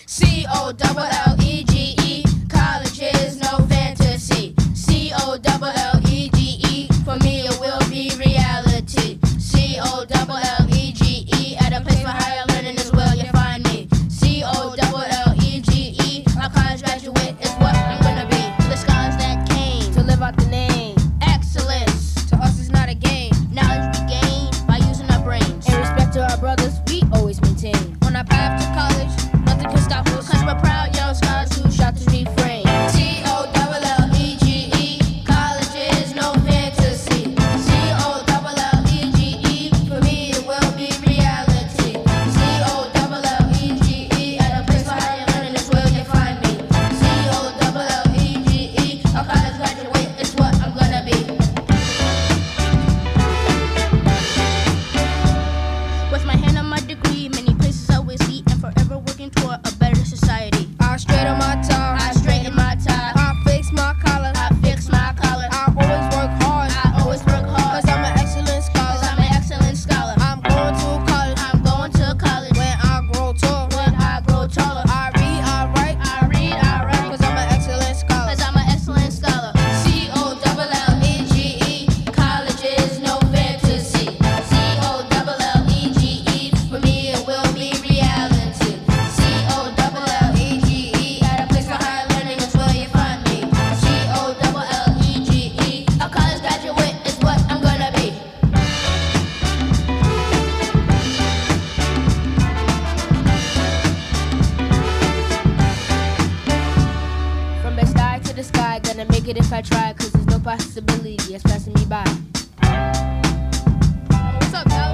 C-O-L-L-E-G-E. College is no fantasy. C-O-L-L-E-G-E. For me it will be reality. C-O-L-L-E-G-E. At a place for higher learning is where you find me. C-O-L-L-E-G-E. A college graduate is what I'm gonna be. The scholars that came to live out the name. Excellence to us is not a game. Knowledge we gain by using our brains. In respect to our brothers, we always maintain. On our path to college, nothing can stop us. Cause we're proud young scholars who shout to refrain. C-O-L-L-E-G-E. College is no fantasy. C-O-L-L-E-G-E. For me it will be reality. C-O-L-L-E-G-E. At a place for higher learning is where you find me. C-O-L-L-E-G-E. A college graduate is what I'm gonna be. With my hand on my degree, many places I will see, and forever working toward a better society. I straighten my tie. I straighten my tie. I fix my collar. I fix my collar. I always work hard. I always work hard. Cause I'm an excellent scholar. Cause I'm an excellent scholar. I'm going to college. I'm going to college. When I grow tall. When I grow taller. I read, I write. I read, I write. Cause I'm an excellent scholar. Cause I'm an excellent scholar. C-O-L-L-E-G-E. College is no fantasy. C-O-L-L-E-G-E. For me it will be reality. C-O-L-L-E-G-E. At a place for higher learning is where you find me. C-O-L-L-E-G-E. A college graduate is what I'm gonna be. From the sky to the sky, gonna make it if I try. Cause there's no possibility it's passing me by. What's up, y'all?